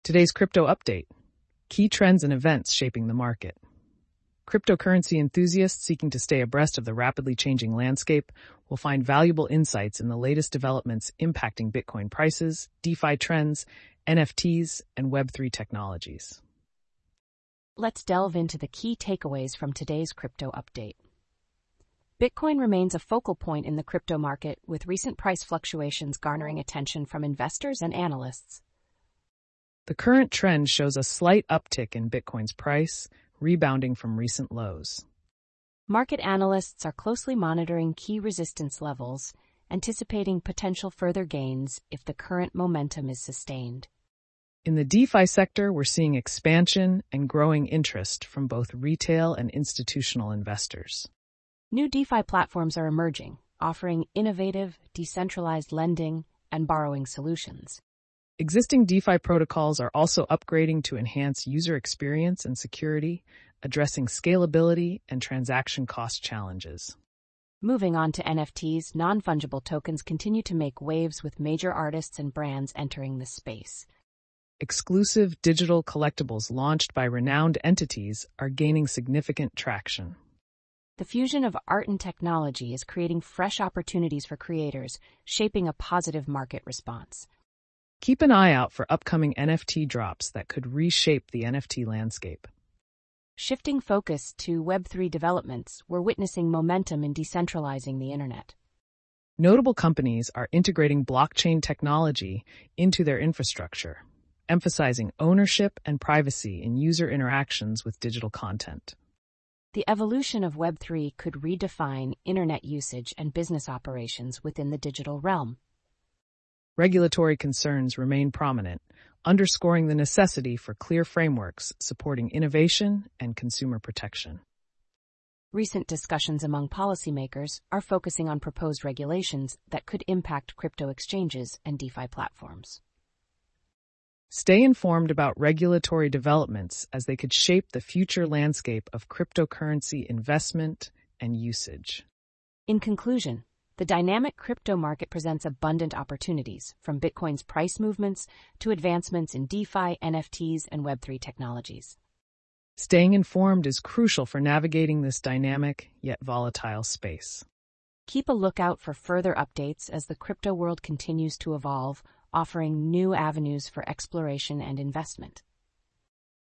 Today's crypto update. Key trends and events shaping the market. Cryptocurrency enthusiasts seeking to stay abreast of the rapidly changing landscape will find valuable insights in the latest developments impacting Bitcoin prices, DeFi trends, NFTs, and Web3 technologies. Let's delve into the key takeaways from today's crypto update. Bitcoin remains a focal point in the crypto market, with recent price fluctuations garnering attention from investors and analysts. The current trend shows a slight uptick in Bitcoin's price, rebounding from recent lows. Market analysts are closely monitoring key resistance levels, anticipating potential further gains if the current momentum is sustained. In the DeFi sector, we're seeing expansion and growing interest from both retail and institutional investors. New DeFi platforms are emerging, offering innovative, decentralized lending and borrowing solutions. Existing DeFi protocols are also upgrading to enhance user experience and security, addressing scalability and transaction cost challenges. Moving on to NFTs, non-fungible tokens continue to make waves with major artists and brands entering the space. Exclusive digital collectibles launched by renowned entities are gaining significant traction. The fusion of art and technology is creating fresh opportunities for creators, shaping a positive market response. Keep an eye out for upcoming NFT drops that could reshape the NFT landscape. Shifting focus to Web3 developments, we're witnessing momentum in decentralizing the internet. Notable companies are integrating blockchain technology into their infrastructure, emphasizing ownership and privacy in user interactions with digital content. The evolution of Web3 could redefine internet usage and business operations within the digital realm. Regulatory concerns remain prominent, underscoring the necessity for clear frameworks supporting innovation and consumer protection. Recent discussions among policymakers are focusing on proposed regulations that could impact crypto exchanges and DeFi platforms. Stay informed about regulatory developments as they could shape the future landscape of cryptocurrency investment and usage. In conclusion, the dynamic crypto market presents abundant opportunities, from Bitcoin's price movements to advancements in DeFi, NFTs, and Web3 technologies. Staying informed is crucial for navigating this dynamic yet volatile space. Keep a lookout for further updates as the crypto world continues to evolve, offering new avenues for exploration and investment.